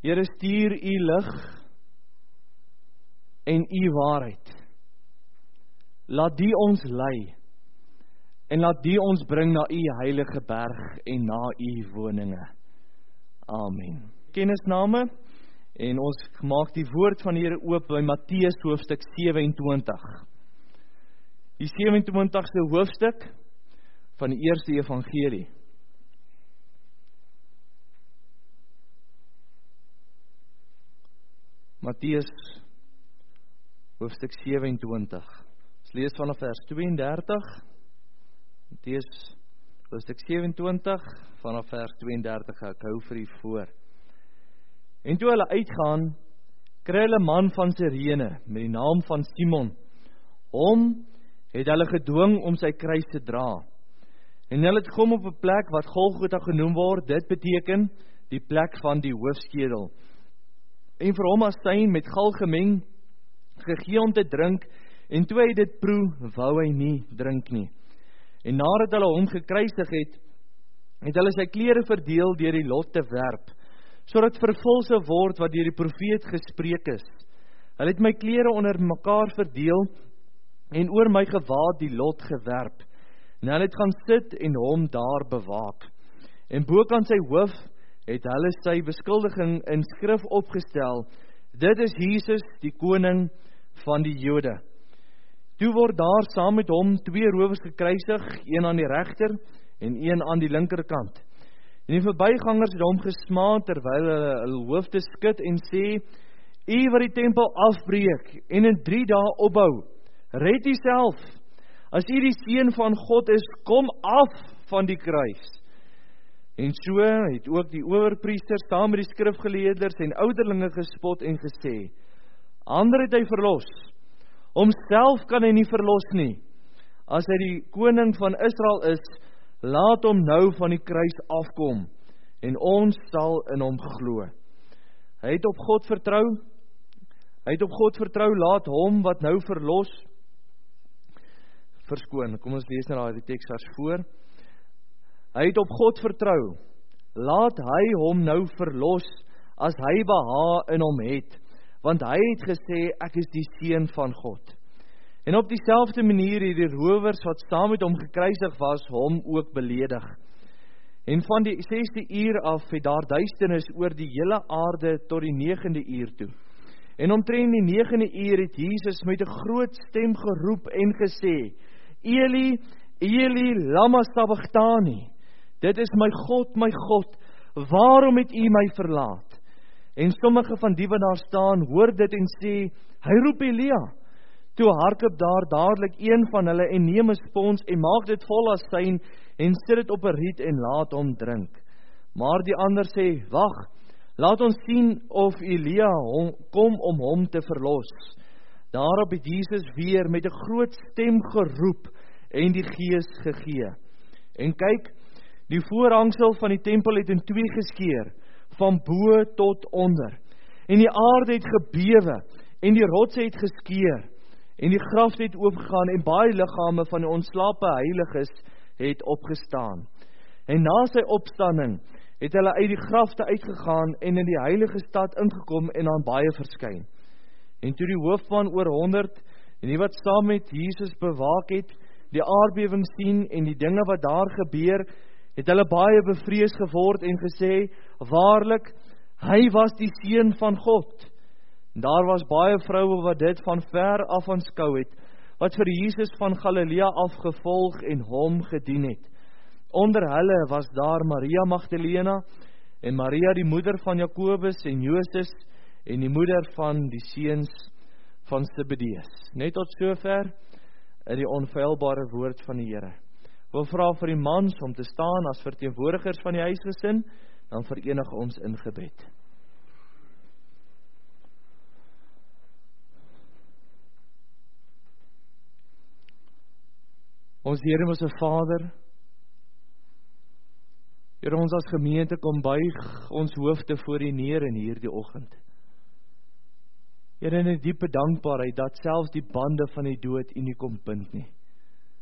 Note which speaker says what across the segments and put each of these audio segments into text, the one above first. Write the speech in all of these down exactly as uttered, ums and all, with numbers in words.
Speaker 1: Here, stuur u lig en u waarheid. Laat die ons lei en laat die ons bring na u heilige berg en na u woninge. Amen. Kennisname, en ons maak die woord van die Here oop by Matteus hoofstuk sewentwintig. Die sewentwintigste hoofstuk van die eerste evangelie. Matteus hoofstuk sewentwintig. Ons lees vanaf vers tweeëndertig. Matteus hoofstuk sewentwintig vanaf vers tweeëndertig. Ek hou vir u voor. En toe hulle uitgaan, kry hulle 'n man van Sirene met die naam van Simon. Hom het hulle gedwing om sy kruis te dra. En hulle het gekom op 'n plek wat Golgotha genoem word. Dit beteken die plek van die hoofskedel. En vir hom asyn met gal gemeng, gegee om te drink, en toe hy dit proe, wou hy nie drink nie. En nadat hulle hom gekruisig het, het hulle sy klere verdeel deur die lot te werp, sodat vervul sou word wat deur die profeet gespreek is. Hulle het my klere onder mekaar verdeel, en oor my gewaad die lot gewerp. En hulle het gaan sit en hom daar bewaak. En bokant sy hoof het hulle sy beskuldiging in skrif opgestel: dit is Jesus, die koning van die Jode. Toe word daar saam met hom twee rowers gekruisig, een aan die regter en een aan die linkerkant. En die verbygangers het hom gesmaad terwyl hulle hul hoofde skud en sê: u wat die tempel afbreek en in drie dae opbou, red u self. As u die seun van God is, kom af van die kruis. En so het ook die owerpriesters saam met die skrifgeleerders en ouderlinge gespot en gesê: ander het hy verlos, homself kan hy nie verlos nie. As hy die koning van Israel is, laat hom nou van die kruis afkom, en ons sal in hom glo. Hy het op God vertrou, hy het op God vertrou, laat hom wat nou verlos, verskoon, kom ons lees nou die teks vers voor. Hy het op God vertrou, laat hy hom nou verlos, as hy behaag in hom het, want hy het gesê, ek is die seun van God. En op dieselfde manier het die rowers wat saam met hom gekruisig was, hom ook beledig. En van die sesde uur af het daar duisternis oor die hele aarde tot die negende uur toe. En omtrent die negende uur het Jesus met 'n groot stem geroep en gesê: Eli, Eli, lama sabachthani. Dit is my God, my God, waarom het u my verlaat? En sommige van die wat daar staan, hoor dit en sê: hy roep Elia. Toe hardloop daar dadelik een van hulle en neem 'n spons en maak dit vol asyn en sit dit op 'n riet en laat hom drink. Maar die ander sê: wag, laat ons sien of Elia hom, kom om hom te verlos. Daarop het Jesus weer met 'n groot stem geroep en die Gees gegee. En kyk, die voorhangsel van die tempel het in twee geskeur, van bo tot onder. En die aarde het gebewe en die rotse het geskeur. En die graf het oopgegaan en baie liggame van die ontslape heiliges het opgestaan. En na sy opstanding het hulle uit die grafte uitgegaan en in die heilige stad ingekom en aan baie verskyn. En toe die hoofman oor honderd en die wat saam met Jesus bewaak het, die aardbewing sien en die dinge wat daar gebeur, het hulle baie bevrees geword en gesê: waarlik, hy was die seun van God. En daar was baie vroue wat dit van ver af aanskou het, wat vir Jesus van Galilea af gevolg en hom gedien het. Onder hulle was daar Maria Magdalena en Maria die moeder van Jakobus en Joses en die moeder van die seuns van Zebedeus. Net tot sover in die onfeilbare woord van die Here. Wil vra vir die mans om te staan as verteenwoordigers van die huisgesin, dan verenig ons in gebed. Ons Here, ons Vader, Here, ons as gemeente kom buig ons hoofde voor U neer in hierdie oggend. Here, in 'n diepe dankbaarheid dat selfs die bande van die dood U nie kom bind nie.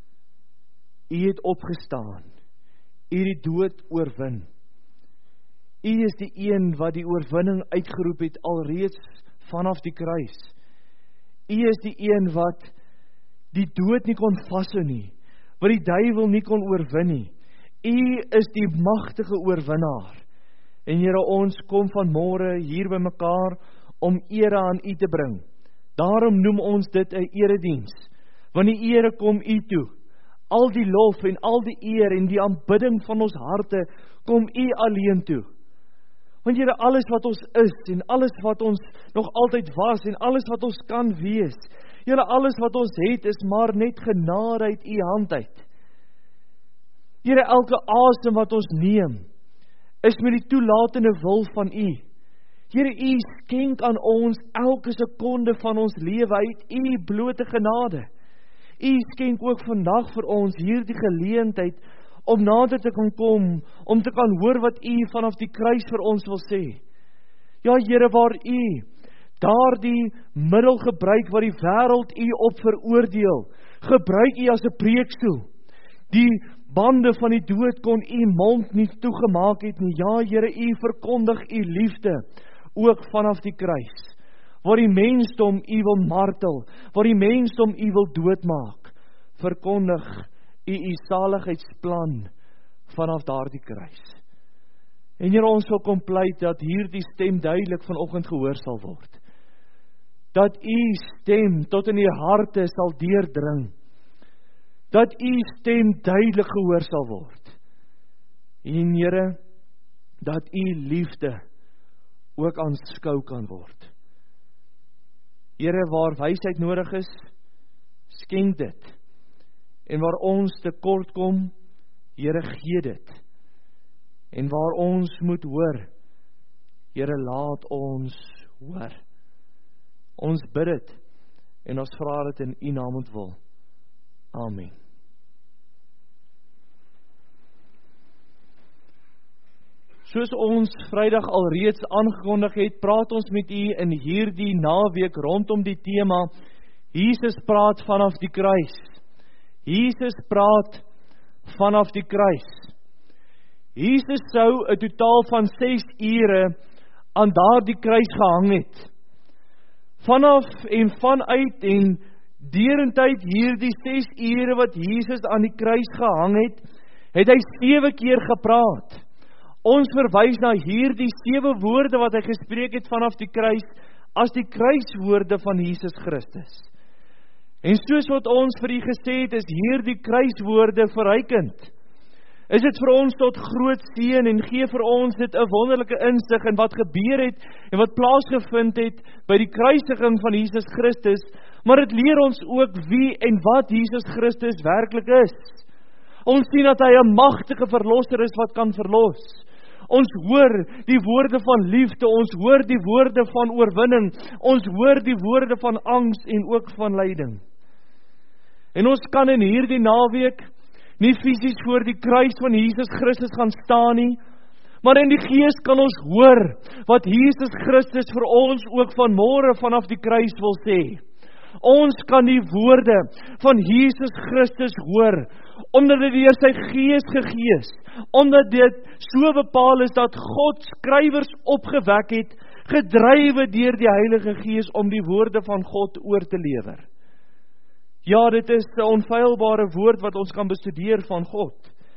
Speaker 1: U het opgestaan, U het die dood oorwin. U is die een wat die oorwinning uitgeroep het alreeds vanaf die kruis. U is die een wat die dood nie kon vashou nie, wat die duiwel nie kon oorwin nie. U is die magtige oorwinnaar. En Here, ons kom vanmôre hier by mekaar om ere aan U te bring. Daarom noem ons dit 'n erediens, want die ere kom U toe. Al die lof en al die eer en die aanbidding van ons harte kom U alleen toe. Want Here, alles wat ons is en alles wat ons nog altyd was en alles wat ons kan wees, Here, alles wat ons het is maar net genade uit U hand uit. Here, elke asem wat ons neem is met die toelatende wil van U. Here, U skenk aan ons elke sekonde van ons lewe uit U blote genade. U skenk ook vandag vir ons hierdie geleentheid om nader te kan kom, om te kan hoor wat U vanaf die kruis vir ons wil sê. Ja, Here, waar U daardie middel gebruik wat die wêreld U op veroordeel, gebruik U as 'n preekstoel. Die bande van die dood kon U mond nie toegemaak het nie. Ja, Here, U verkondig U liefde ook vanaf die kruis, waar die mensdom U wil martel, waar die mensdom U wil doodmaak, verkondig U U saligheidsplan vanaf daardie kruis. En Here, ons wil kom pleit dat hierdie stem duidelik vanoggend gehoor sal word. Dat U stem tot in die harte sal deurdring. Dat U stem duidelik gehoor sal word. En Here, dat U liefde ook aanskou kan word. Here, waar wysheid nodig is, skenk dit. En waar ons tekort kom, Here, gee dit. En waar ons moet hoor, Here, laat ons hoor. Ons bid dit en ons vra dit in U naam en wil. Amen. Soos ons Vrydag alreeds aangekondig het, praat ons met U in hierdie naweek rondom die tema Jesus praat vanaf die kruis. Jesus praat vanaf die kruis. Jesus sou 'n totaal van ses ure aan daardie kruis gehang het. Vanaf en vanuit en deurentyd hierdie ses ure wat Jesus aan die kruis gehang het, het hy sewe keer gepraat. Ons verwys na hierdie sewe woorde wat hy gespreek het vanaf die kruis as die kruiswoorde van Jesus Christus. En soos wat ons vir U gesê het, is hierdie kruiswoorde verrykend. Is dit vir ons tot groot seën en gee vir ons dit 'n wonderlike insig in wat gebeur het en wat plaasgevind het by die kruisiging van Jesus Christus, maar dit leer ons ook wie en wat Jesus Christus werklik is. Ons sien dat hy 'n magtige verlosser is wat kan verlos. Ons hoor die woorde van liefde, ons hoor die woorde van oorwinning, ons hoor die woorde van angs en ook van lyding. En ons kan in hierdie naweek nie fisies voor die kruis van Jesus Christus gaan staan nie, maar in die gees kan ons hoor wat Jesus Christus vir ons ook vanmôre vanaf die kruis wil sê. Ons kan die woorde van Jesus Christus hoor, omdat dit deur sy gees gegee is, omdat dit so bepaal is dat God skrywers opgewek het, gedrywe deur die Heilige Gees om die woorde van God oor te lewer. Ja, dit is 'n onfeilbare woord wat ons kan bestudeer van God.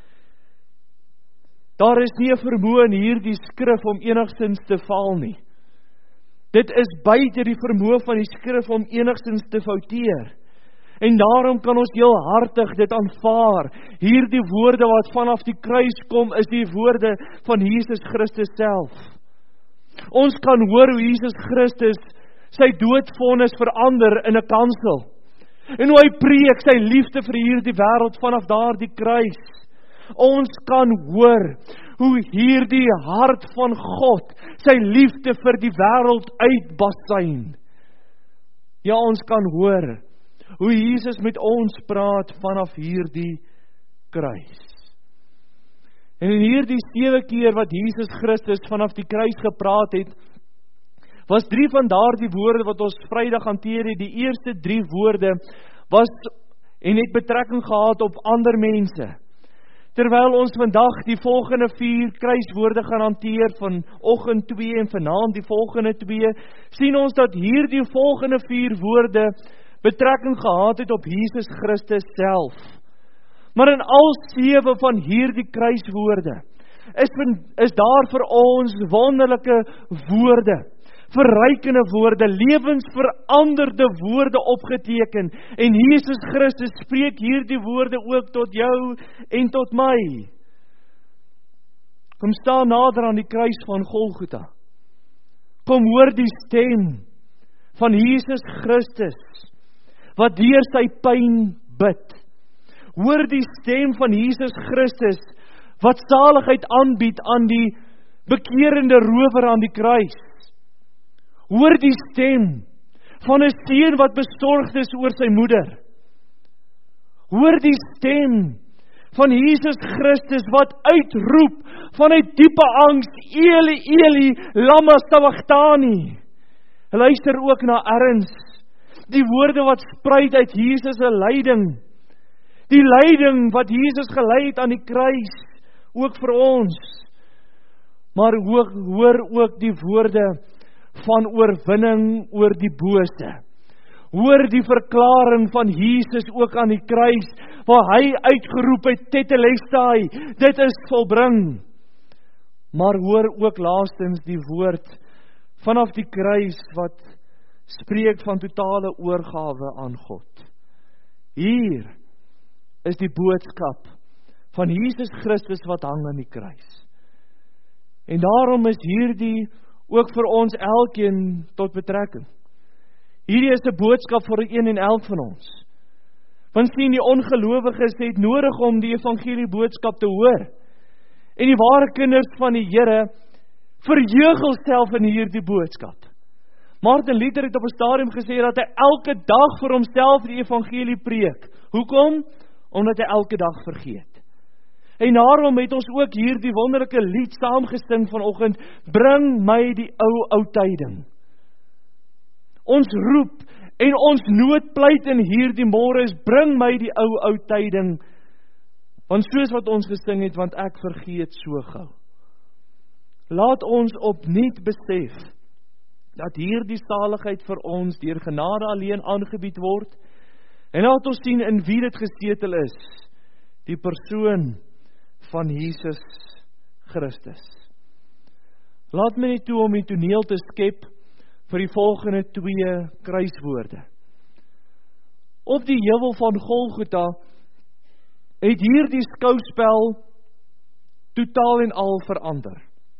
Speaker 1: Daar is nie 'n vermoë in hierdie skrif om enigstens te faal nie. Dit is buite die vermoë van die skrif om enigstens te fouteer. En daarom kan ons heel hartig dit aanvaar. Hierdie woorde wat vanaf die kruis kom, is die woorde van Jesus Christus self. Ons kan hoor hoe Jesus Christus sy doodvonnis verander in 'n kansel. En hoe hy preek sy liefde vir hierdie wêreld vanaf daardie kruis. Ons kan hoor hoe hierdie hart van God sy liefde vir die wêreld uitbasyn. Ja, ons kan hoor hoe Jesus met ons praat vanaf hierdie kruis. En in hierdie sewe keer wat Jesus Christus vanaf die kruis gepraat het, was drie van daardie woorde wat ons Vrydag hanteer het. Die eerste drie woorde was en het betrekking gehad op ander mense. terwyl ons vandag die volgende vier kruiswoorde gaan hanteer, vanoggend twee en vanaand die volgende twee, sien ons dat hierdie volgende vier woorde betrekking gehad het op Jesus Christus self. Maar in al sewe van hierdie kruiswoorde is, is daar vir ons wonderlike woorde, verrykende woorde, lewensveranderde woorde opgeteken. En Jesus Christus spreek hierdie woorde ook tot jou en tot my. Kom staan nader aan die kruis van Golgotha. Kom hoor die stem van Jesus Christus, wat deur sy pyn bid. Hoor die stem van Jesus Christus, wat saligheid aanbied aan die bekerende rower aan die kruis. Hoor die stem van 'n seun wat besorgd is oor sy moeder. Hoor die stem van Jesus Christus wat uitroep vanuit diepe angs, Eli, Eli, lama sabachthani. Luister ook na erns, die woorde wat spruit uit Jesus se lyding. Die lyding wat Jesus gelei het aan die kruis, ook vir ons. Maar hoor, hoor ook die woorde van oorwinning oor die bose. Hoor die verklaring van Jesus ook aan die kruis, waar hy uitgeroep het, tetelestai, dit is volbring. Maar hoor ook laastens die woord vanaf die kruis wat spreek van totale oorgawe aan God. Hier is die boodskap van Jesus Christus wat hang aan die kruis. En daarom is hierdie ook vir ons elkeen tot betrekking. Hierdie is 'n boodskap vir een en elk van ons. Want sien, die ongelowiges het nodig om die evangelie boodskap te hoor. En die ware kinders van die Here verheug hulself in hierdie boodskap. Martin Luther het op 'n stadium gesê dat hy elke dag vir homself die evangelie preek. Hoekom? Omdat hy elke dag vergeet. En daarom het ons ook hier die wonderlike lied saamgesing vanoggend, bring my die ou ou tyding. Ons roep en ons noodpleit in hierdie môre is, bring my die ou ou tyding. Want soos wat ons gesing het, want ek vergeet so gou. Laat ons opnuut besef dat hierdie saligheid vir ons deur genade alleen aangebied word. En laat ons sien in wie dit gesetel is, die persoon van Jesus Christus. Laat my nie toe om die toneel te skep vir die volgende twee kruiswoorde. Op die heuwel van Golgotha het hierdie skouspel totaal en al verander.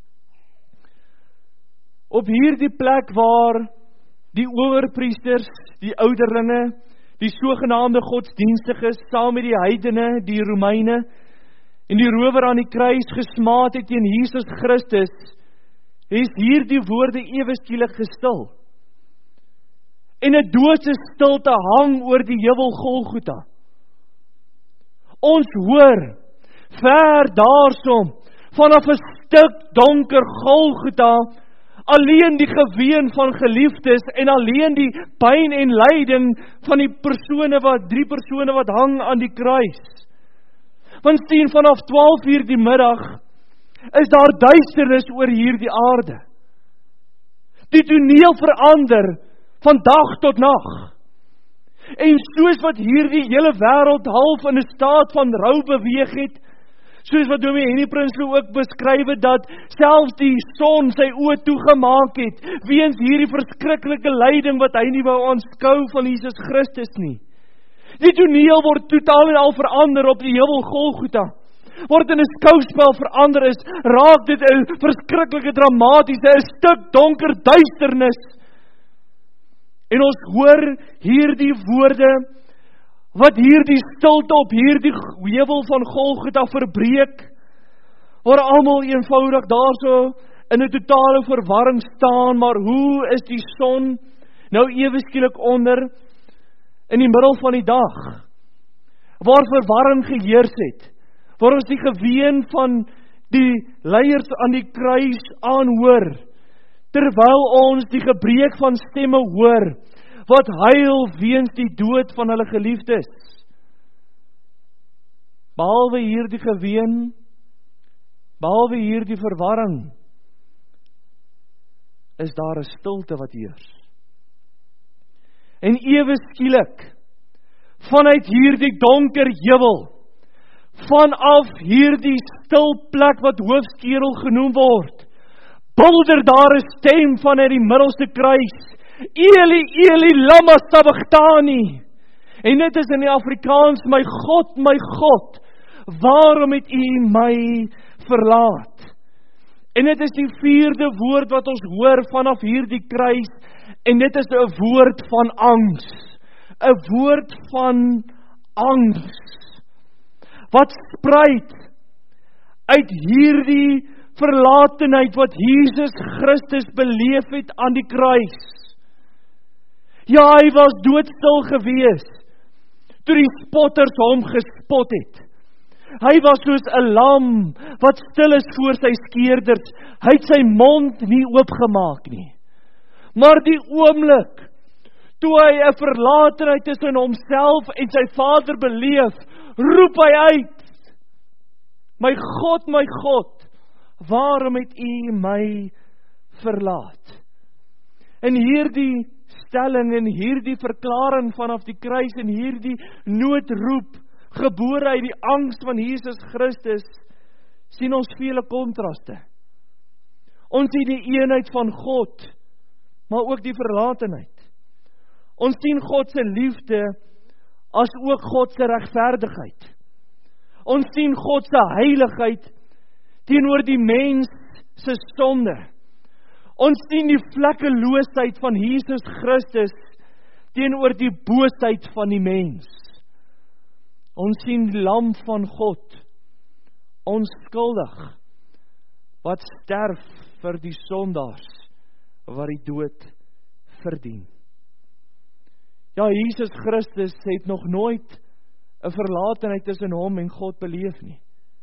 Speaker 1: Op hierdie plek waar die owerpriesters, die ouderlinge, die sogenaamde godsdienstiges, saam met die heidene, die Romeine, en die rower aan die kruis gesmaad het teen Jesus Christus, is hierdie woorde ewe skielik gestil. En 'n doodse stilte hang oor die heuwel Golgotha. Ons hoor, ver daarsom, vanaf 'n stuk donker Golgotha, alleen die geween van geliefdes en alleen die pyn en lyding van die persone wat, drie persone wat hang aan die kruis. Want sien, vanaf twaalf uur die middag is daar duisternis oor hierdie aarde. Die toneel verander van dag tot nag. En soos wat hierdie hele wêreld half in 'n staat van rou beweeg het, soos wat Dominee Henny Prinsloo ook beskryf het, dat selfs die son sy oë toegemaak het, weens hierdie verskriklike lyding wat hy nie wou aanskou van Jesus Christus nie. Die toneel word totaal en al verander op die heuwel Golgotha. Word in 'n skouspel verander is, raak dit 'n verskriklike dramatiese, 'n stuk donker duisternis. En ons hoor hierdie woorde, wat hierdie stilte op hierdie heuwel van Golgotha verbreek, waar almal eenvoudig daarso in 'n totale verwarring staan, maar hoe is die son nou ewe skielik onder in die middel van die dag, waar verwarring geheers het, waar ons die geween van die leiers aan die kruis aanhoor, terwyl ons die gebreek van stemme hoor, wat huil weens die dood van hulle geliefdes. behalwe hierdie geween, behalwe hierdie verwarring, is daar 'n stilte wat heers. En ewe skielik, vanuit hierdie donker heuwel, vanaf hierdie stil plek wat Hoofskerel genoem word, bulder daar 'n stem vanuit die middelste kruis, Eli, Eli, lama sabachthani. En dit is in die Afrikaans, my God, my God, waarom het U my verlaat? En dit is die vierde woord wat ons hoor vanaf hierdie kruis, en dit is 'n woord van angs, 'n woord van angs, wat spruit uit hierdie verlatenheid wat Jesus Christus beleef het aan die kruis. Ja, hy was doodstil gewees, toe die spotters hom gespot het. Hy was soos 'n lam, wat stil is voor sy skeerders, hy het sy mond nie oopgemaak nie. Maar die oomblik, toe hy 'n verlatenheid tussen homself en sy Vader beleef, roep hy uit, my God, my God, waarom het U my verlaat? En hierdie stelling en hierdie verklaring vanaf die kruis en hierdie noodroep, gebore uit die angs van Jesus Christus, sien ons vele kontraste. Ons sien die eenheid van God, maar ook die verlatenheid. Ons sien God se liefde, as ook God se regverdigheid. Ons sien God se heiligheid, teenoor die mens se sonde. Ons sien die vlekkeloosheid van Jesus Christus, teenoor die boosheid van die mens. Ons sien die lam van God, onskuldig, wat sterf vir die sondaars, wat die dood verdien. Ja, Jesus Christus het nog nooit 'n verlatenheid tussen hom en God beleef nie.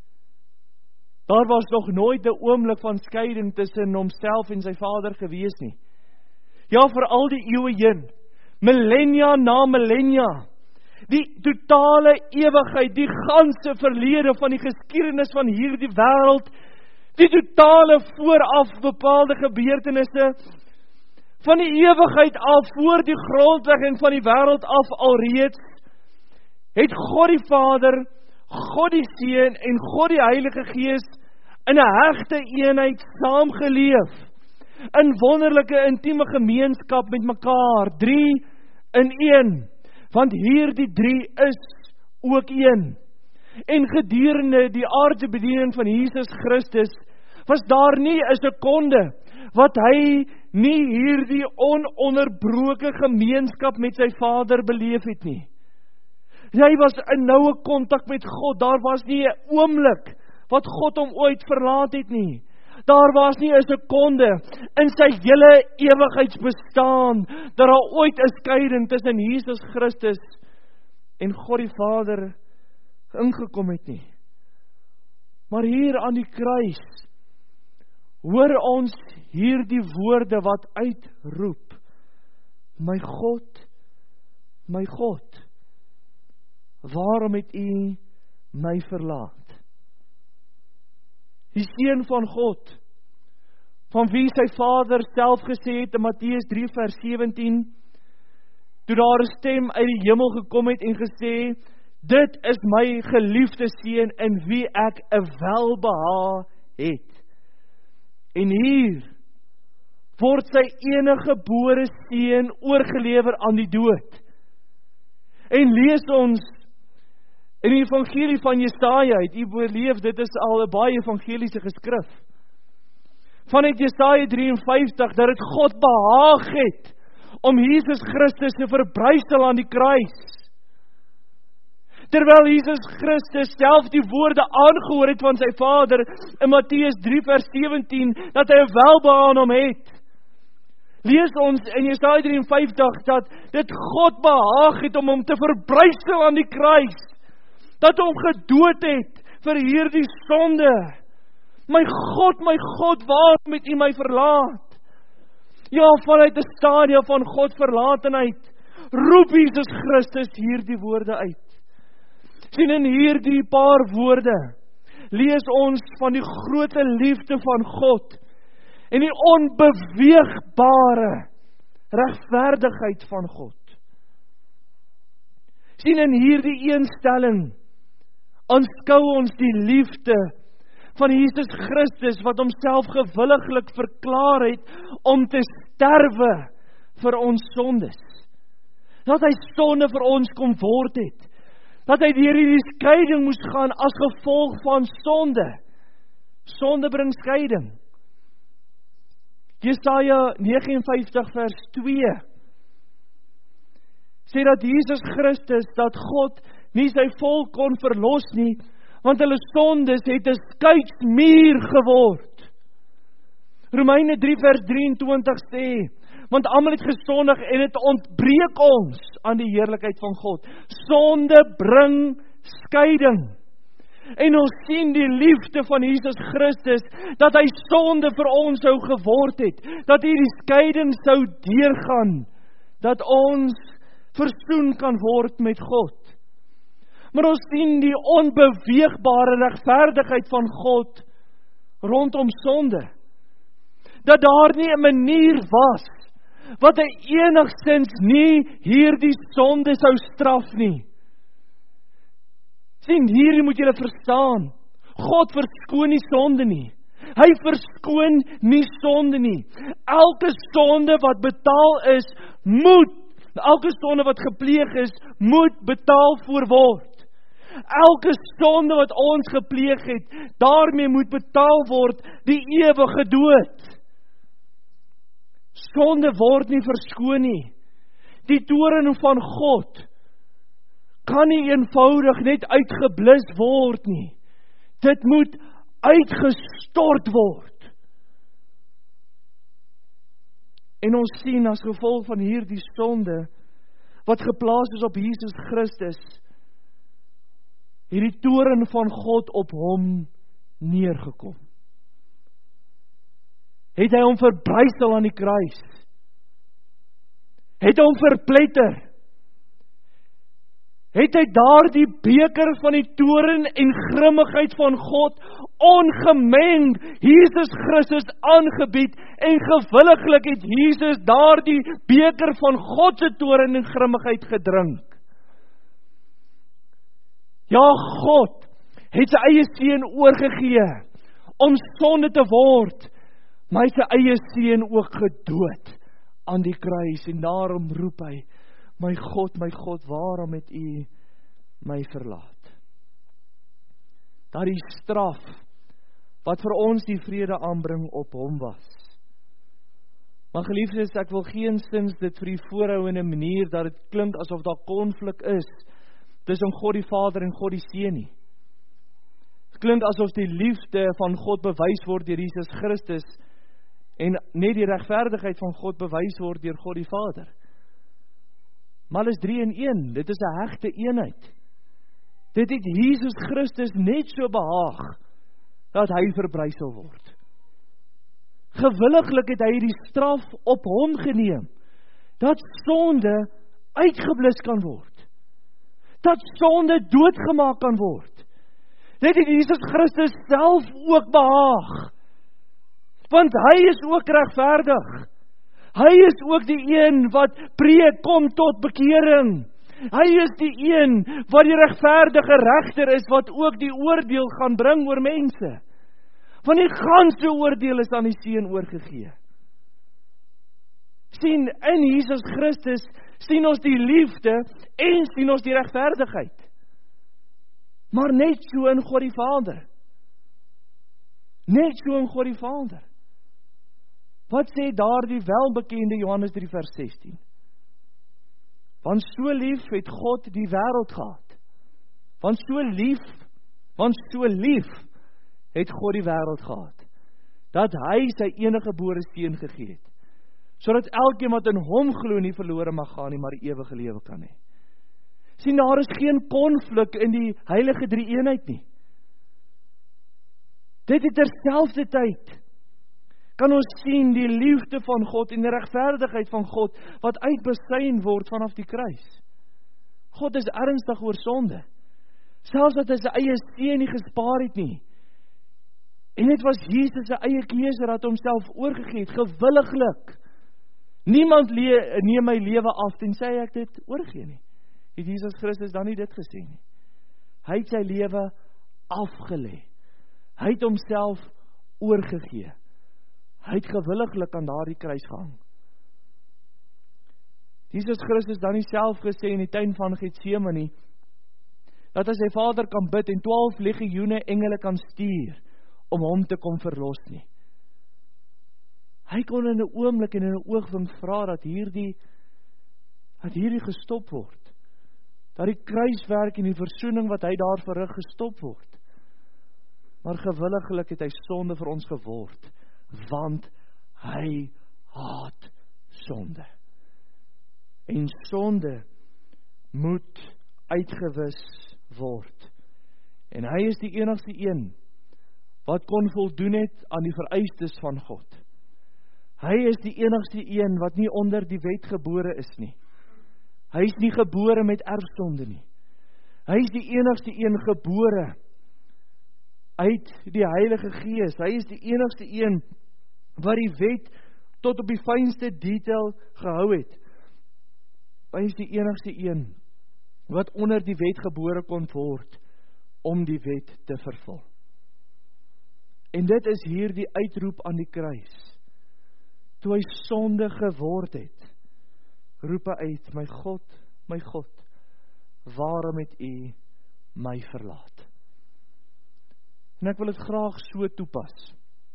Speaker 1: Daar was nog nooit 'n oomblik van skeiding tussen homself en sy Vader gewees nie. Ja, vir al die eeue heen, millennia na millennia, die totale ewigheid, die ganse verlede van die geskiedenis van hierdie wêreld, die totale vooraf bepaalde gebeurtenisse, van die ewigheid af, voor die grondlegging van die wêreld af alreeds, het God die Vader, God die Seun en God die Heilige Gees in 'n hegte eenheid saamgeleef, in wonderlike intieme gemeenskap met mekaar, drie in een, want hierdie drie is ook een. En gedurende die aardse bediening van Jesus Christus, was daar nie 'n sekonde, wat hy nie hierdie ononderbroke gemeenskap met sy Vader beleef het nie. Hy was in noue kontak met God, daar was nie 'n oomblik, wat God hom ooit verlaat het nie. Daar was nie 'n sekonde in sy hele ewigheidsbestaan, dat daar ooit 'n skeiding tussen Jesus Christus en God die Vader ingekom het nie. Maar hier aan die kruis, hoor ons hierdie woorde wat uitroep, my God, my God, waarom het U my verlaat? Die Seun van God, van wie sy Vader self gesê het in Matteus drie vers sewentien, toe daar 'n stem uit die hemel gekom het en gesê, dit is my geliefde Seun in wie ek 'n welbehae het. En hier word sy enige gebore Seun oorgelewer aan die dood. En lees ons in die evangelie van Jesaja, het u beleef, dit is al 'n baie evangeliese geskrif. Vanuit Jesaja drie en vyftig, dat het God behaag het om Jesus Christus te verbrysel aan die kruis. Terwyl Jesus Christus self die woorde aangehoor het van sy Vader in Matteus drie vers sewentien, dat hy 'n welbehae aan hom het. Lees ons in Jesaja drie en vyftig, dat dit God behaag het om hom te verbrysel aan die kruis, dat hom gedood het vir hierdie sonde. My God, my God, waarom het U my verlaat? Ja, vanuit 'n stadium van God verlatenheid, roep Jesus Christus hierdie woorde uit. Sien in hierdie paar woorde, lees ons van die groote liefde van God, en die onbeweegbare regverdigheid van God. Sien in hierdie eenstelling, aanskou ons die liefde van Jesus Christus, wat homself gewilliglik verklaar het, om te sterwe vir ons sondes. Dat hy sonde vir ons kom word het. Dat hy deur hierdie skeiding moes gaan, as gevolg van sonde. Sonde bring skeiding. Jesaja nege en vyftig vers twee, sê dat Jesus Christus, dat God nie sy volk kon verlos nie, want hulle sondes het 'n skeidsmuur geword. Romeine drie vers drieëntwintig sê, want almal het gesondig en het ontbreek ons aan die heerlikheid van God. Sonde bring skeiding. En ons sien die liefde van Jesus Christus, dat hy sonde vir ons sou geword het, dat hy die skeiding sou deurgaan, dat ons versoen kan word met God. Maar ons sien die onbeweegbare regverdigheid van God rondom sonde. Dat daar nie 'n manier was wat hy enigstens nie hierdie sonde sou straf nie. Sien, hierdie moet julle verstaan. God verskoon nie sonde nie. Hy verskoon nie sonde nie. Elke sonde wat betaal is, moet, elke sonde wat gepleeg is, moet betaal voor word. Elke sonde wat ons gepleeg het, daarmee moet betaal word die ewige dood. Sonde word nie verskoon nie. Die toorn van God kan nie eenvoudig net uitgeblus word nie. Dit moet uitgestort word. En ons sien as gevolg van hierdie sonde, wat geplaas is op Jesus Christus, hierdie toorn van God op hom neergekom. Het hy hom verbrysel aan die kruis? Het hy hom verpletter? Het hy daar die beker van die toorn en grimmigheid van God ongemeng Jesus Christus aangebied, en gewilliglik het Jesus daar die beker van God se toorn en grimmigheid gedrink? Ja, God het sy eie seun oorgegee om sonde te word, maar hy het sy eie seun ook gedood aan die kruis, en daarom roep hy, my God, my God, waarom het U my verlaat? Dat die straf wat vir ons die vrede aanbring op hom was. Maar geliefdes, ek wil geensins dit vir U voorhou in 'n manier dat dit klink asof daar konflik is tussen God die Vader en God die Seun nie. Dit klink asof die liefde van God bewys word deur Jesus Christus, en net die regverdigheid van God bewys word deur God die Vader. Maar hulle is drie in een, dit is 'n hegte eenheid. Dit het Jesus Christus net so behaag, dat hy verbrysel word. Gewilliglik het hy die straf op hom geneem, dat sonde uitgeblus kan word, dat sonde doodgemaak kan word. Dit het Jesus Christus self ook behaag, want hy is ook regverdig. Hy is ook die een wat preek kom tot bekering. Hy is die een wat die regverdige regter is, wat ook die oordeel gaan bring oor mense. Want die ganse oordeel is aan die Seun oorgegee. Sien, in Jesus Christus sien ons die liefde en sien ons die regverdigheid. Maar net so in God die Vader. Net so in God die Vader. Wat sê daar die welbekende Johannes drie vers sestien? Want so lief het God die wêreld gehad. Want so lief, want so lief het God die wêreld gehad, dat hy sy enige gebore seun gegee het, sodat elkeen wat in hom glo nie verlore mag gaan nie, maar die ewige lewe kan hê. Sien, daar is geen konflik in die heilige drie eenheid nie. Dit het terselfdertyd kan ons sien die liefde van God en die regverdigheid van God wat uitbesyn word vanaf die kruis. God is ernstig oor sonde. Selfs dat hy sy eie seun nie gespaar het nie. En dit was Jesus sy eie keuse dat homself oorgegee het, gewilliglik. Niemand le- neem my lewe af tensy ek dit oorgee nie. Het Jesus Christus dan nie dit gesê nie? Hy het sy lewe afgelê. Hy het homself oorgegee. Hy het gewilliglik aan daardie kruis gehang. Jesus Christus dan nie self gesê in die tuin van Getsemane dat hy sy Vader kan bid en twaalf legioene engele kan stuur om hom te kom verlos nie. Hy kon in 'n oomblik en in 'n oogwink vra dat hierdie dat hierdie gestop word. Dat die kruiswerk en die versoening wat hy daar verrig gestop word. Maar gewilliglik het hy sonde vir ons geword, want hy haat sonde. En sonde moet uitgewis word. En hy is die enigste een wat kon voldoen het aan die vereistes van God. Hy is die enigste een wat nie onder die wet gebore is nie. Hy is nie gebore met erfsonde nie. Hy is die enigste een gebore uit die Heilige Gees. Hy is die enigste een wat die wet tot op die fynste detail gehou het. Hy is die enigste een wat onder die wet gebore kon word om die wet te vervul. En dit is hier die uitroep aan die kruis. Toe hy sonde geword het, roep hy uit, my God, my God, waarom het u my verlaat? En ek wil dit graag so toepas.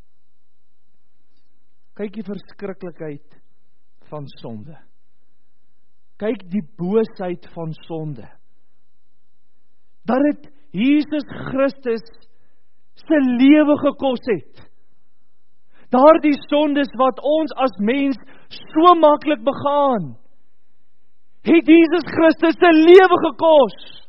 Speaker 1: Kyk die verskriklikheid van sonde. Kyk die boosheid van sonde. Dat het Jesus Christus sy lewe gekos het. Daardie sondes wat ons as mens so maklik begaan, het Jesus Christus sy lewe gekos.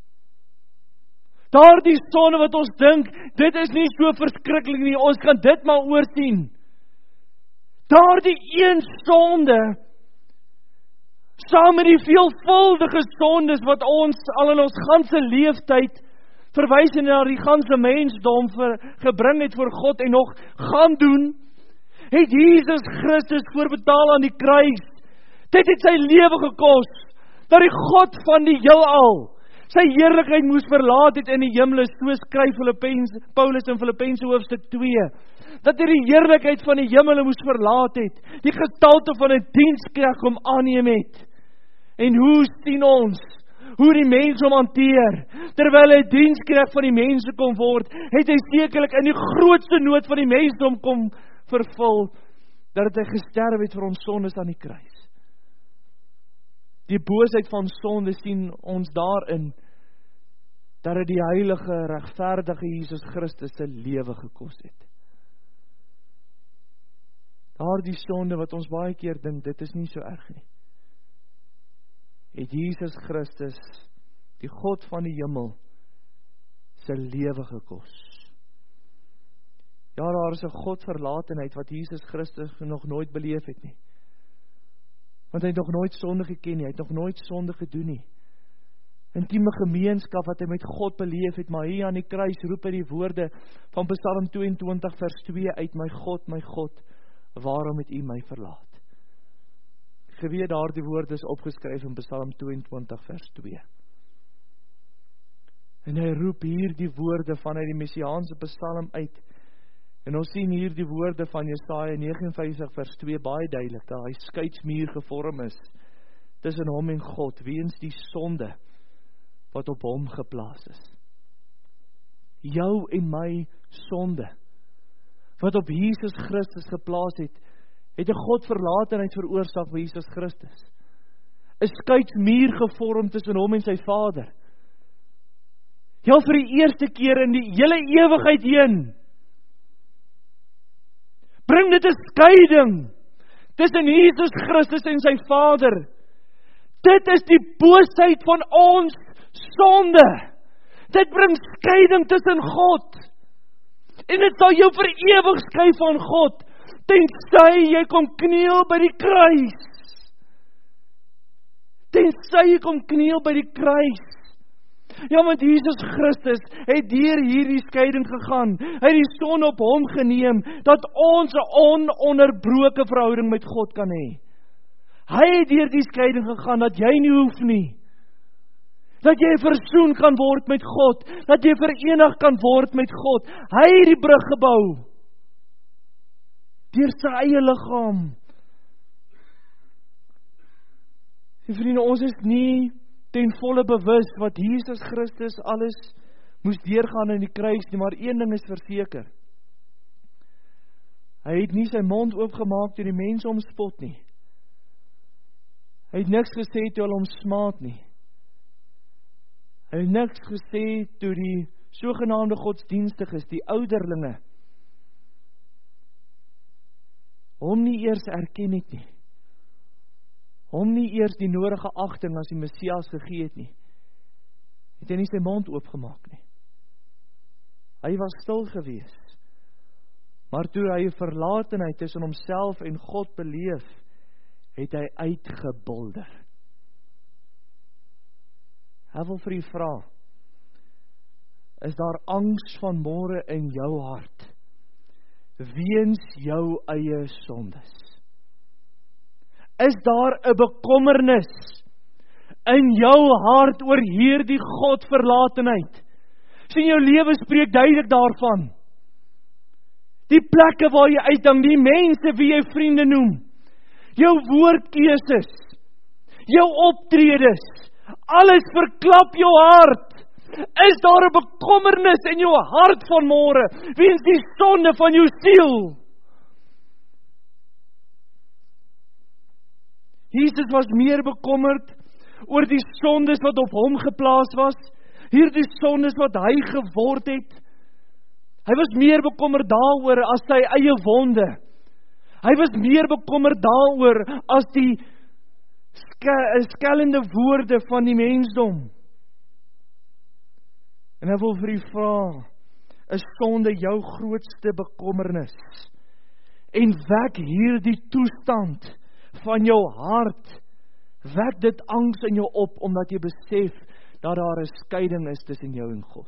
Speaker 1: Daardie sonde wat ons dink, dit is nie so verskriklik nie, ons kan dit maar oorsien. Daardie een sonde, saam met die veelvuldige sondes wat ons al in ons ganse leeftyd verwys na die ganse mensdom vir, gebring het voor God en nog gaan doen, het Jesus Christus voorbetaal aan die kruis. Dit het sy lewe gekos, dat die God van die heelal sy heerlikheid moes verlaat het in die hemel, so skryf Paulus in Filippense hoofstuk twee, dat hy die heerlikheid van die hemel moes verlaat het, die gestalte van 'n diensknegt hom aanneem het. En hoe sien ons hoe die mens hom hanteer? Terwyl hy diensknegt van die mense kom word, het hy sekerlik in die grootste nood van die mensdom kom vervul, dat hy gesterf het vir ons sondes aan die kruis. Die boosheid van sonde sien ons daarin, dat hy die heilige, regverdige Jesus Christus sy lewe gekos het. Daardie sonde wat ons baie keer dink, dit is nie so erg nie, het Jesus Christus, die God van die hemel, sy lewe gekos. Ja, daar is 'n Godverlatenheid wat Jesus Christus nog nooit beleef het nie. Want hy het nog nooit sonde geken nie, hy het nog nooit sonde gedoen nie. Intieme gemeenskap wat hy met God beleef het, maar hier aan die kruis roep hy die woorde van Psalm tweeëntwintig vers twee uit, my God, my God, waarom het u my verlaat? Geweet daardie woorde is opgeskryf in Psalm tweeëntwintig vers twee. En hy roep hier die woorde vanuit die Messiaanse Psalm uit. En ons sien hier die woorde van Jesaja nege en vyftig vers twee baie duidelik, dat hy skeidsmuur gevorm is tussen hom en God, weens die sonde wat op hom geplaas is. Jou en my sonde, wat op Jesus Christus geplaas het, het 'n Godverlatenheid veroorsaak by Jesus Christus. 'n Skeidsmuur gevorm tussen hom en sy Vader. Ja, vir die eerste keer in die hele ewigheid heen, bring dit 'n skeiding tussen Jesus Christus en sy Vader. Dit is die boosheid van ons sonde. Dit bring skeiding tussen God. En dit sal jou vir ewig skei van God, tensy jy kom kniel by die kruis. Tensy jy kom kniel by die kruis. Ja, want Jesus Christus het deur hierdie skeiding gegaan. Hy het die sonde op hom geneem, dat ons 'n ononderbroke verhouding met God kan hê. Hy het deur die skeiding gegaan, dat jy nie hoef nie. Dat jy versoen kan word met God, dat jy verenig kan word met God. Hy het die brug gebou, deur sy eie liggaam. En vriende, ons is nie ten volle bewus wat Jesus Christus alles moes deurgaan in die kruis nie, maar een ding is verseker. Hy het nie sy mond oopgemaak toe die mense hom spot nie. Hy het niks gesê toe hulle hom smaad nie. Hy het niks gesê toe die sogenaamde godsdienstiges, die ouderlinge, hom nie eers erken het nie. Hom nie eers die nodige agting as die Messias gegee het nie. Het hy nie sy mond oopgemaak nie. Hy was stil gewees. Maar toe hy 'n verlatenheid tussen homself en God beleef, het hy uitgebulder. Hy wil vir u vra, is daar angs van môre in jou hart, weens jou eie sondes? Is daar 'n bekommernis in jou hart oor hierdie Godverlatenheid? Sien, jou lewe spreek duidelik daarvan. Die plekke waar jy uithang, die mense wie jy vriende noem, jou woordkeuses, jou optredes, alles verklap jou hart. Is daar 'n bekommernis in jou hart van môre, weens die sonde van jou siel? Jesus was meer bekommerd oor die sondes wat op hom geplaas was, hierdie sondes wat hy geword het. Hy was meer bekommerd daaroor as sy eie wonde. Hy was meer bekommerd daaroor as die skellende woorde van die mensdom. En hy wil vir u vra, is sonde jou grootste bekommernis? En wek hierdie toestand van jou hart, wek dit angs in jou op, omdat jy besef dat daar 'n skeiding is tussen jou en God.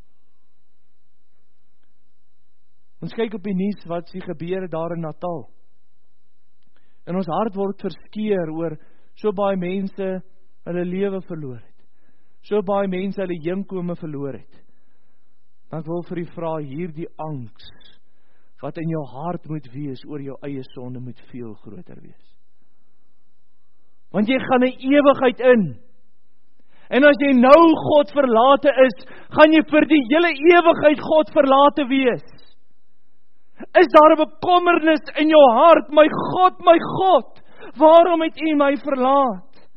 Speaker 1: Ons kyk op die nuus wat s'ie gebeur daar in Natal. En ons hart word verskeer oor so baie mense hulle lewe verloor het. So baie mense hulle heenkome verloor het. Dan ek wil vir u vra, hierdie angs wat in jou hart moet wees oor jou eie sonde moet veel groter wees. Want jy gaan 'n ewigheid in. En as jy nou God verlate is, gaan jy vir die hele ewigheid God verlate wees. Is daar 'n bekommernis in jou hart? My God, my God, waarom het U my verlaat?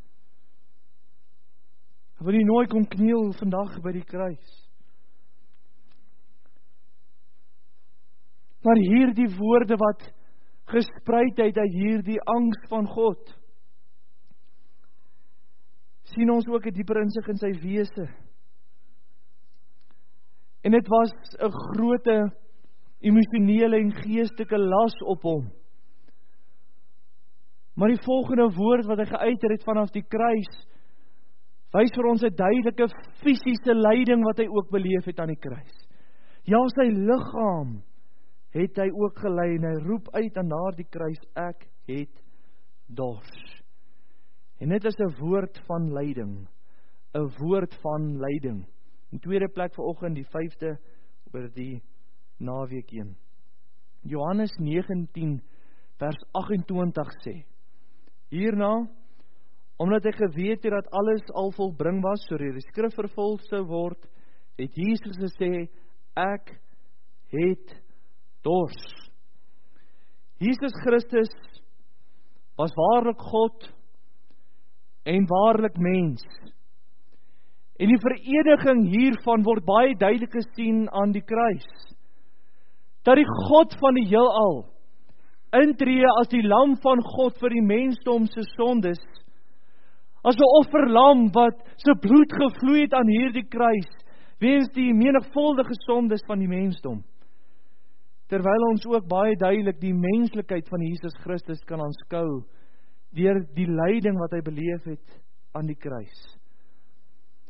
Speaker 1: Ek wil U nooi kom kniel vandag by die kruis. Maar hierdie woorde wat gesprei het uit hierdie angs van God, sien ons ook 'n dieper insig in sy wese. En dit was 'n groot emosionele en geestelike las op hom. Maar die volgende woord wat hy geuit het vanaf die kruis, wys vir ons 'n duidelike fisiese lyding wat hy ook beleef het aan die kruis. Ja, sy liggaam het hy ook gely en hy roep uit aan daardie kruis, ek het dors. En dit is 'n woord van lyding, 'n woord van lyding. In tweede plek vanoggend, die vyfde oor die naweek heen. Johannes negentien vers agt-en-twintig sê: Hierna, omdat hy geweet het dat alles al volbring was, sodat die skrif vervul sou word, het Jesus gesê, ek het dors. Jesus Christus was waarlik God en waarlik mens. En die vereniging hiervan word baie duidelik gesien aan die kruis. Dat die God van die heelal intree as die lam van God vir die mensdom se sondes, as 'n offerlam wat sy bloed gevloei het aan hierdie kruis, weens die menigvuldige sondes van die mensdom. Terwyl ons ook baie duidelik die menslikheid van Jesus Christus kan aanskou deur die lyding wat hy beleef het aan die kruis.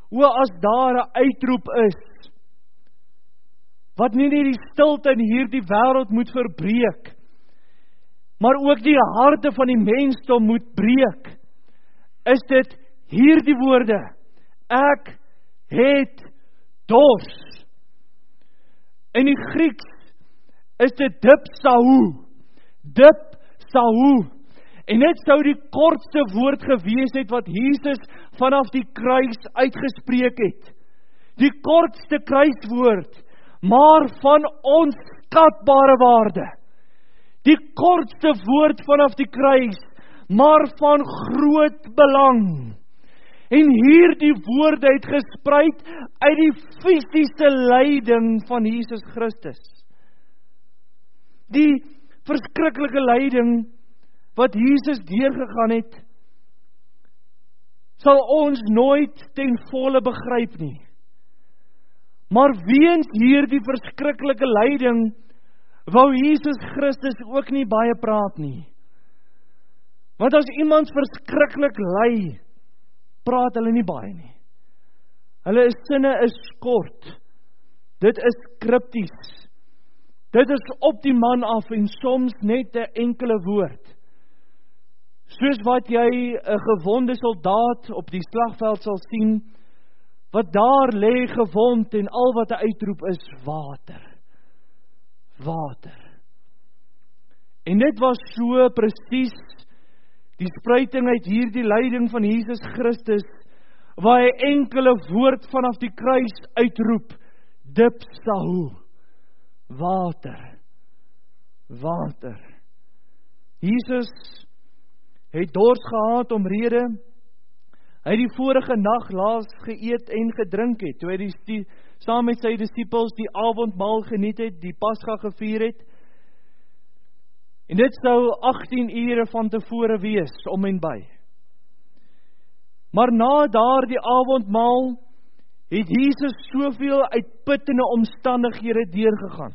Speaker 1: O, as daar 'n uitroep is, wat nie net die stilte in hierdie wêreld moet verbreek, maar ook die harte van die mensdom moet breek, is dit hierdie woorde: ek het dors. In die Grieks is dit dipsahou, dipsahou. En dit sou die kortste woord gewees het wat Jesus vanaf die kruis uitgespreek het. Die kortste kruiswoord, maar van onskatbare waarde. Die kortste woord vanaf die kruis, maar van groot belang. En hierdie woorde het gespreid uit die fisiese lyding van Jesus Christus. Die verskriklike lyding wat Jesus deurgegaan het, sal ons nooit ten volle begryp nie. Maar weens hierdie verskriklike lyding, wou Jesus Christus ook nie baie praat nie. Want as iemand verskriklik ly, praat hulle nie baie nie. Hulle sinne is kort. Dit is kripties. Dit is op die man af en soms net 'n enkele woord. Soos wat jy 'n gewonde soldaat op die slagveld sal sien, wat daar lê gewond en al wat hy uitroep is water. Water. En dit was so presies die spruiting uit hierdie lyding van Jesus Christus, waar hy enkele woord vanaf die kruis uitroep: dipsahou, water, water. Jesus het dors gehad omrede hy die vorige nag laas geëet en gedrink het, toe hy die, die, saam met sy disippels die avondmaal geniet het, die Pasga gevier het. En dit sou agttien ure van tevore wees, om en by. Maar na daardie avondmaal het Jesus soveel uitputtende omstandighede deurgegaan.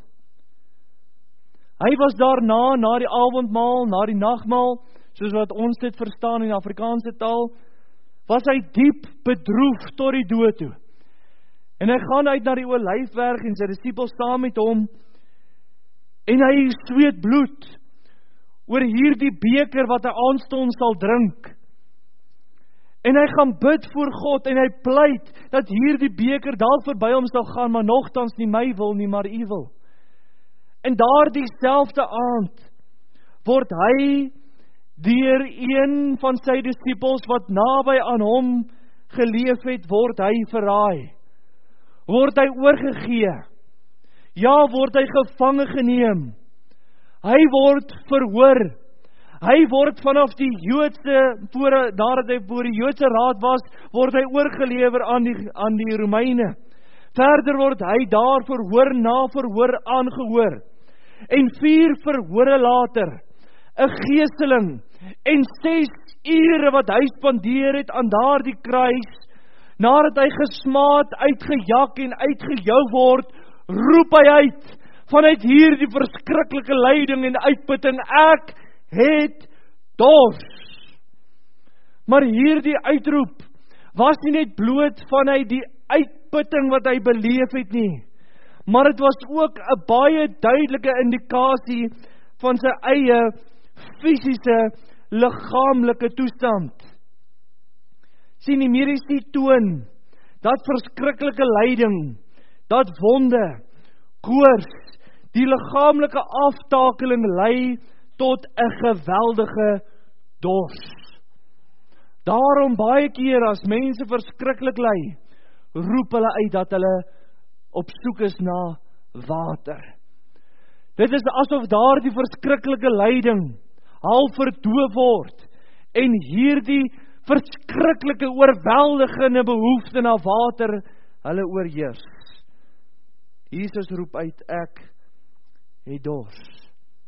Speaker 1: Hy was daarna, na die avondmaal, na die nagmaal, soos wat ons dit verstaan in die Afrikaanse taal, was hy diep bedroef tot die dood toe. En hy gaan uit na die Olyfberg en sy disippels saam met hom, en hy sweet bloed oor hierdie beker wat hy aanstonds sal drink. En hy gaan bid voor God en hy pleit dat hierdie beker dalk verby hom sal gaan, maar nogtans nie my wil nie, maar u wil. En daardie selfde aand word hy deur een van sy disippels wat naby aan hom geleef het, word hy verraai. Word hy oorgegee. Ja, word hy gevange geneem. Hy word verhoor. Hy word vanaf die Joodse, voor, nadat hy voor die Joodse raad was, word hy oorgelewer aan die, aan die Romeine. Verder word hy daar verhoor na verhoor aangehoor. En vier verhore later, 'n geesteling, en ses ure wat hy spandeer het aan daardie kruis, nadat hy gesmaad, uitgejak en uitgejou word, roep hy uit, vanuit hierdie verskriklike lyding en uitputting: ek het dors. Maar hierdie uitroep was nie net bloot vanuit die uitputting wat hy beleef het nie, maar dit was ook 'n baie duidelike indikasie van sy eie fisiese, liggaamlike toestand. Sien, die mediese toon dat verskriklike lyding, dat wonde, koors, die liggaamlike aftakeling lei tot 'n geweldige dors. Daarom baie keer as mense verskriklik ly, roep hulle uit dat hulle op soek is na water. Dit is asof daardie verskriklike lyding al verdoof word en hierdie verskriklike oorweldigende behoefte na water hulle oorheers. Jesus roep uit: ek het dors.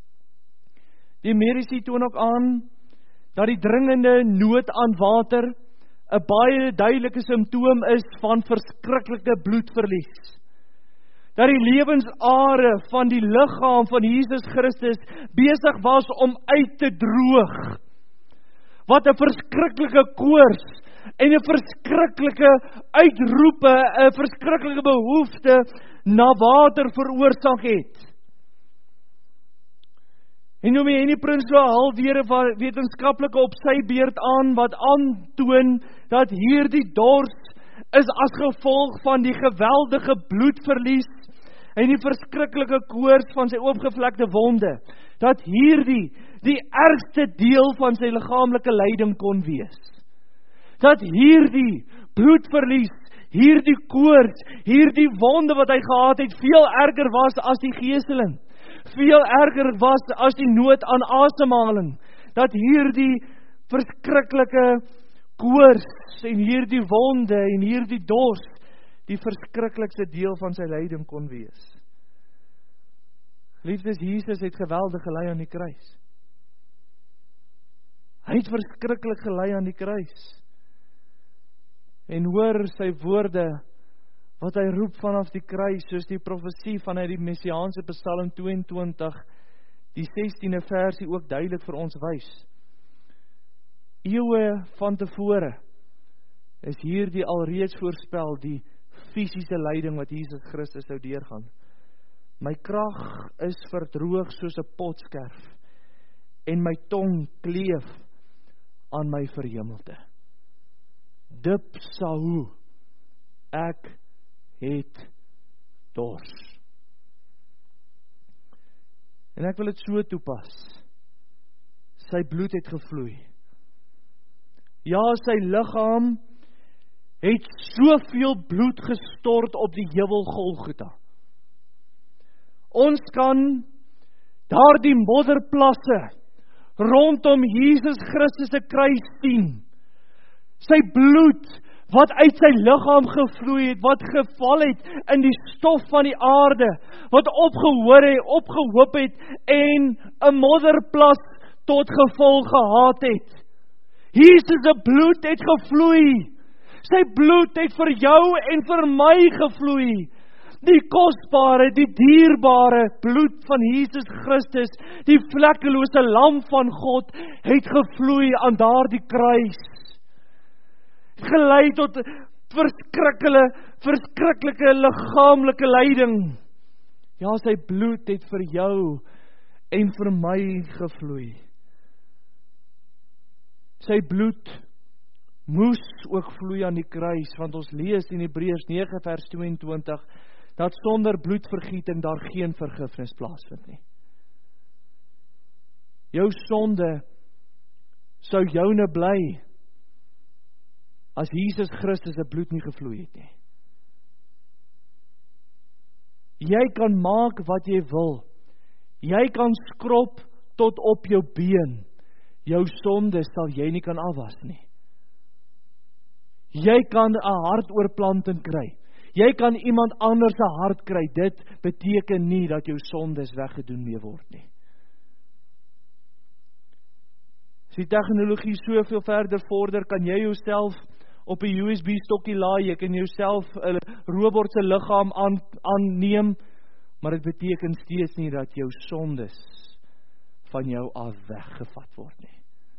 Speaker 1: Die mediese toon ook aan dat die dringende nood aan water 'n baie duidelike simptoom is van verskriklike bloedverlies. Dat die lewensare van die liggaam van Jesus Christus besig was om uit te droog. Wat 'n verskriklike koors, en 'n verskriklike uitroepe, 'n verskriklike behoefte na water veroorsaak het. En noem jy die prins haal weer 'n wetenskaplike op sy beurt aan wat aantoon dat hierdie dors is as gevolg van die geweldige bloedverlies en die verskriklike koors van sy oopgevlekte wonde, dat hierdie die ergste deel van sy liggaamlike lyding kon wees. Dat hierdie bloedverlies, hierdie koors, hierdie wonde wat hy gehad het, veel erger was as die geeseling, veel erger was as die nood aan asemhaling, dat hierdie verskriklike koors en hierdie wonde en hierdie dors die verskriklikste deel van sy lyding kon wees. Liefdes, Jesus het geweldig gelei aan die kruis. Hy het verskriklik gelei aan die kruis. En hoor sy woorde, wat hy roep vanaf die kruis, soos die profesie vanuit die Messiaanse Psalm tweeëntwintig, die sestiende versie ook duidelik vir ons wys. Eeue van tevore is hierdie alreeds voorspel, die fisiese lyding wat Jesus Christus sou deurgaan. My krag is verdroog soos 'n potskerf, en my tong kleef aan my verhemelte. Dip sahu, ek het dors. En ek wil dit so toepas. Sy bloed het gevloei. Ja, sy liggaam het soveel bloed gestort op die heuwel Golgotha. Ons kan daardie modderplasse rondom Jesus Christus se kruis sien. Sy bloed wat uit sy liggaam gevloei het, wat geval het in die stof van die aarde, wat opgehoor het, opgehoop het en 'n modderplas tot gevolg gehad het. Jesus se bloed het gevloei. Sy bloed het vir jou en vir my gevloei. Die kosbare, die dierbare bloed van Jesus Christus, die vlekkelose lam van God, het gevloei aan daardie kruis. Gelei tot verskriklike, verskriklike liggaamlike lyding. Ja, sy bloed het vir jou en vir my gevloei. Sy bloed moes ook vloei aan die kruis, want ons lees in Hebreërs nege vers tweeëntwintig, dat sonder bloedvergieting daar geen vergifnis plaasvind nie. Jou sonde sou joune bly, as Jesus Christus se bloed nie gevloei het nie. Jy kan maak wat jy wil. Jy kan skrob tot op jou been. Jou sonde sal jy nie kan afwas nie. Jy kan 'n hartoorplanting kry. Jy kan iemand anders se hart kry. Dit beteken nie dat jou sondes weggedoen mee word nie. As die tegnologie soveel verder vorder, kan jy jouself op 'n U S B stokkie laai, jy kan jouself 'n robot se liggaam aan aanneem, maar dit beteken steeds nie dat jou sondes van jou af weggevat word nie.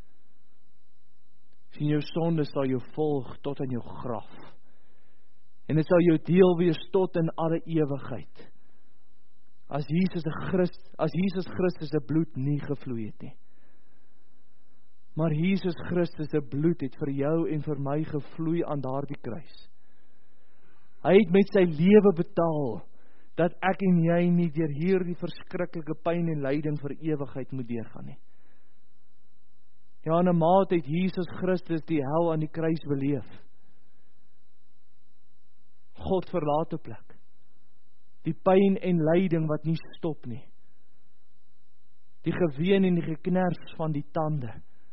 Speaker 1: Sien, jou sondes sal jou volg tot in jou graf. En dit sal jou deel wees tot in alle ewigheid. As Jesus Christus, as Jesus Christus se bloed nie gevloei het nie. Maar Jesus Christus se bloed het vir jou en vir my gevloei aan daardie kruis. Hy het met sy lewe betaal, dat ek en jy nie deur hierdie verskriklike pyn en lyding vir ewigheid moet deurgaan nie. Ja, in 'n mate het Jesus Christus die hel aan die kruis beleef. God verlate plek. Die pyn en lyding wat nie stop nie. Die geween en die geknars van die tande,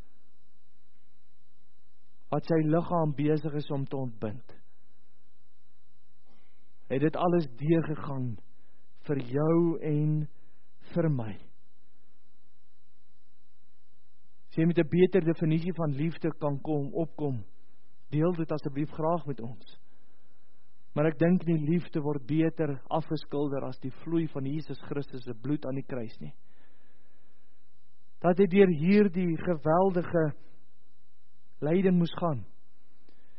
Speaker 1: wat sy liggaam besig is om te ontbind. Het dit alles deurgegaan vir jou en vir my. As jy met 'n beter definisie van liefde kan kom, opkom, deel dit asseblief graag met ons. Maar ek dink nie liefde word beter afgeskilder as die vloei van Jesus Christus se bloed aan die kruis nie. Dat hy deur hierdie geweldige lyding moes gaan.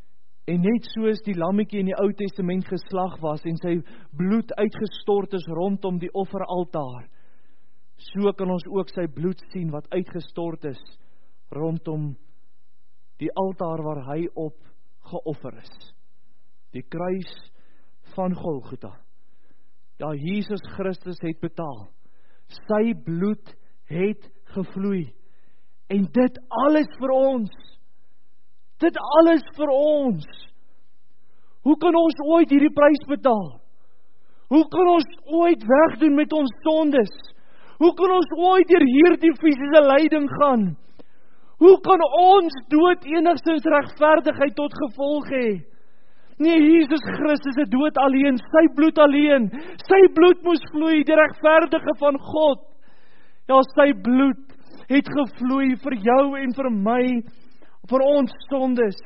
Speaker 1: En net soos die lammetjie in die Ou Testament geslag was en sy bloed uitgestort is rondom die offeraltaar, so kan ons ook sy bloed sien wat uitgestort is rondom die altaar waar hy op geoffer is. Die kruis van Golgotha. Ja, Jesus Christus het betaal. Sy bloed het gevloei. En dit alles vir ons. Dit alles vir ons. Hoe kan ons ooit hierdie prys betaal? Hoe kan ons ooit wegdoen met ons sondes? Hoe kan ons ooit deur hierdie fisiese lyding gaan? Hoe kan ons dood enigstens regverdigheid tot gevolg hê? Nee, Jesus Christus het dood alleen, sy bloed alleen. Sy bloed moes vloei, die regverdige van God. Ja, sy bloed het gevloei vir jou en vir my, vir ons sondes.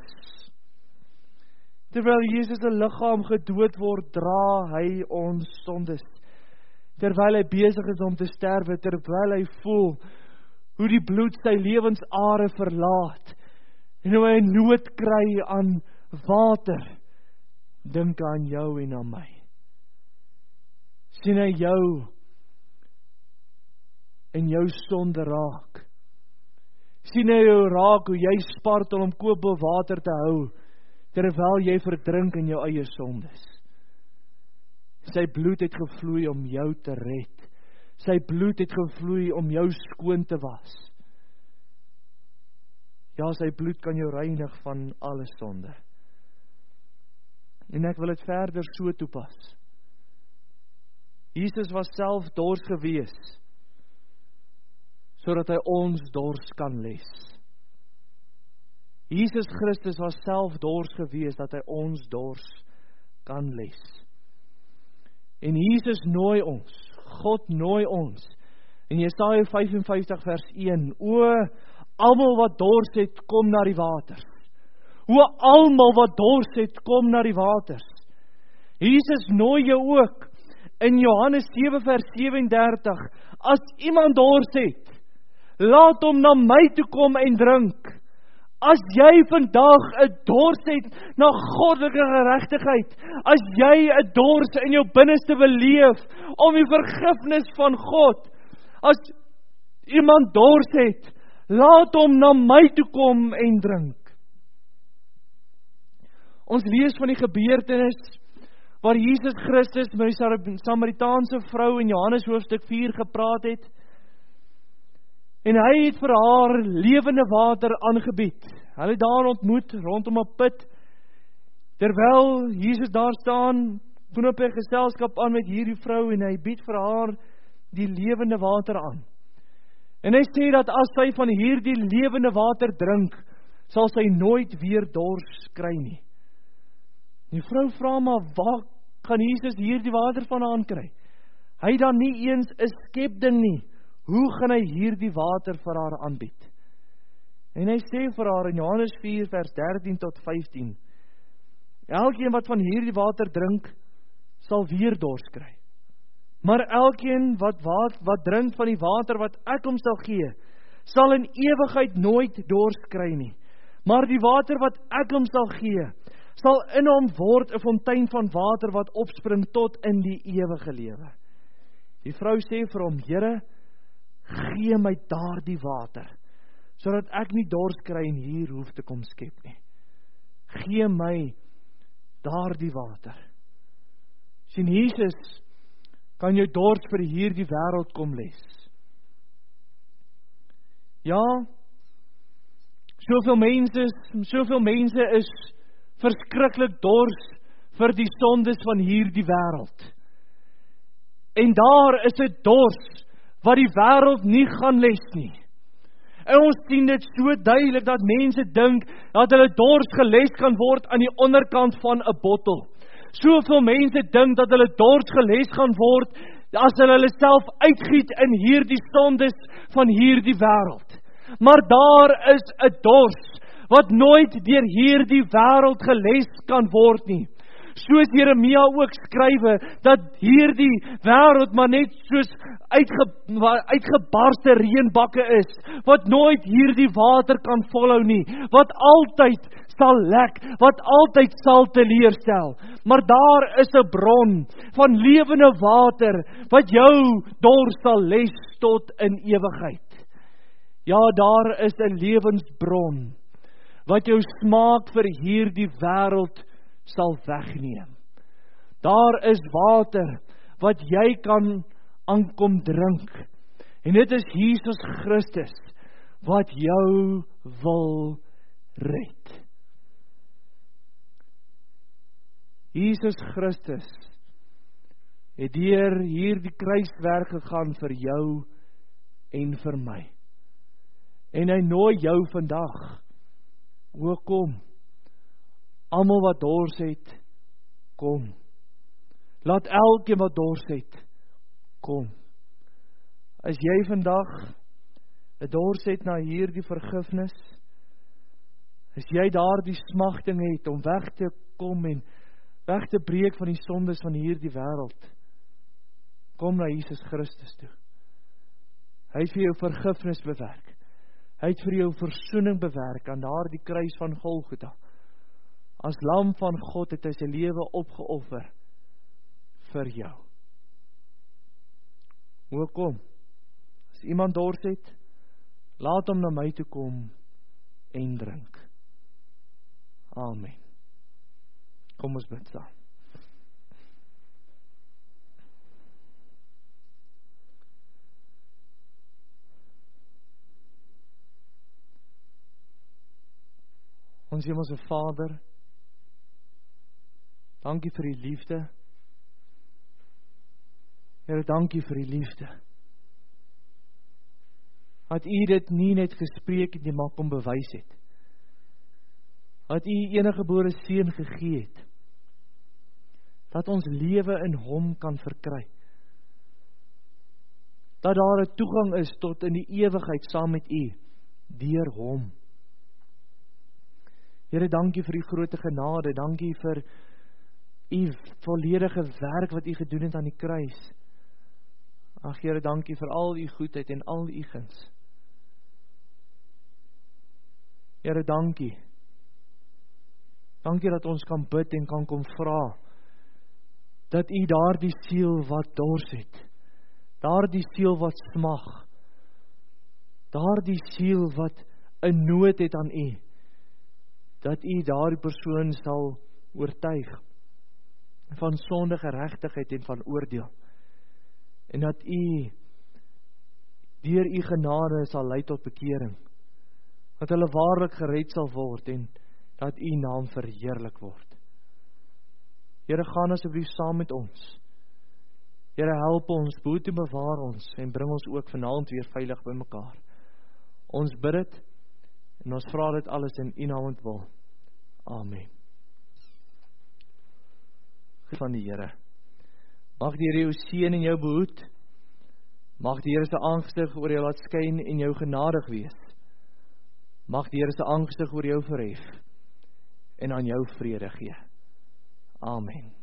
Speaker 1: Terwyl Jesus se liggaam gedood word, dra hy ons sondes. Terwyl hy besig is om te sterwe, terwyl hy voel hoe die bloed sy lewensare verlaat, en hoe hy nood kry aan water, dink aan jou en aan my. Sien hy jou en jou sonde raak. Sien hy jou raak hoe jy spartel om koop water te hou, terwyl jy verdrink in jou eie sondes. Sy bloed het gevloei om jou te red. Sy bloed het gevloei om jou skoon te was. Ja, sy bloed kan jou reinig van alle sonde. En ek wil dit verder so toepas. Jesus was self dors gewees, sodat hy ons dors kan les. Jesus Christus was self dors gewees, dat hy ons dors kan les. En Jesus nooi ons, God nooi ons, in Jesaja vyf en vyftig vers een, o, almal wat dors het, kom na die waters. O, almal wat dors het, kom na die waters. Jesus nooi jou ook, in Johannes sewe vers sewendertig, as iemand dors het, laat hom na my toe kom en drink. As jy vandag 'n dors het na goddelike geregtigheid, as jy 'n dors in jou binneste beleef om die vergifnis van God, as iemand dors het, laat hom na my toe kom en drink. Ons lees van die gebeurtenis waar Jesus Christus met die Samaritaanse vrou in Johannes hoofstuk vier gepraat het, en hy het vir haar lewende water aangebied. Hulle het daar ontmoet rondom 'n put. Terwyl Jesus daar staan, knoop hy geselskap aan met hierdie vrou en hy bied vir haar die lewende water aan. En hy sê dat as sy van hierdie lewende water drink, sal sy nooit weer dors kry nie. Die vrou vra maar, waar kan Jesus hierdie water vandaan kry? Hy dan nie eens 'n skepding nie. Hoe gaan hy hierdie water vir haar aanbied? En hy sê vir haar in Johannes vier vers dertien tot vyftien, elkeen wat van hierdie water drink, sal weer dors kry. Maar elkeen wat, wat, wat drink van die water wat ek hom sal gee, sal in ewigheid nooit dors kry nie. Maar die water wat ek hom sal gee, sal in hom word 'n fontein van water wat opspring tot in die ewige lewe. Die vrou sê vir hom, Here, gee my daardie water, sodat ek nie dors kry en hier hoef te kom skep nie. Gee my daardie water. Sien, Jesus kan jou dors vir hierdie wêreld kom les. Ja, soveel mense, soveel mense is verskriklik dors vir die sondes van hierdie wêreld. En daar is 'n dors wat die wêreld nie gaan les nie. En ons sien dit so duidelik dat mense dink dat hulle dors geles kan word aan die onderkant van 'n bottel. Soveel mense dink dat hulle dors geles gaan word as hulle hulle self uitgiet in hierdie sondes van hierdie wêreld. Maar daar is 'n dors wat nooit deur hierdie wêreld geles kan word nie. Soos Jeremia ook skrywe, dat hierdie wêreld maar net soos uitge, uitgebarste reënbakke is, wat nooit hierdie water kan volhou nie, wat altyd sal lek, wat altyd sal teleurstel. Maar daar is 'n bron van lewende water, wat jou dors sal les tot in ewigheid. Ja, daar is 'n lewensbron, wat jou smaak vir hierdie wêreld sal wegneem. Daar is water, wat jy kan aankom drink. En dit is Jesus Christus, wat jou wil red. Jesus Christus het deur hierdie kruiswerk gegaan vir jou en vir my. En hy nooi jou vandag, o kom, almal wat dors het, kom. Laat elkeen wat dors het, kom. As jy vandag 'n dors het na hierdie vergifnis, as jy daardie smagting het om weg te kom en weg te breek van die sondes van hierdie wêreld, kom na Jesus Christus toe. Hy het vir jou vergifnis bewerk. Hy het vir jou versoening bewerk aan daardie kruis van Golgotha. As lam van God het hy sy lewe opgeoffer vir jou. O kom, as iemand dors het, laat hom na my toe kom en drink. Amen. Kom ons bid saam. Ons Hemelse Vader, dankie vir die liefde. Here, dankie vir die liefde. Dat U dit nie net gespreek het, maar kom bewys het. Dat U enige gebore seun gegee het. Dat ons lewe in Hom kan verkry. Dat daar 'n toegang is tot in die ewigheid saam met U, deur Hom. Here, dankie vir U groot genade, dankie vir U volledige werk wat U gedoen het aan die kruis. Ag Here, dankie vir al U goedheid en al U guns. Here, dankie. Dankie dat ons kan bid en kan kom vra, dat U daardie siel wat dors het, daardie siel wat smag, daardie siel wat 'n nood het aan U, dat U daardie persoon sal oortuig van sonde, geregtigheid en van oordeel. En dat U deur U genade sal lei tot bekering. Dat hulle waarlik gered sal word en dat U naam verheerlik word. Here, gaan asseblief saam met ons. Here, help ons, behoed en bewaar ons en bring ons ook vanaand weer veilig by mekaar. Ons bid dit en ons vra dit alles in U naam en wil. Amen. Van die Here. Mag die Here jou seën en jou behoed. Mag die Here se aangesig oor jou laat skyn en jou genadig wees. Mag die Here se aangesig oor jou verhef en aan jou vrede gee. Amen.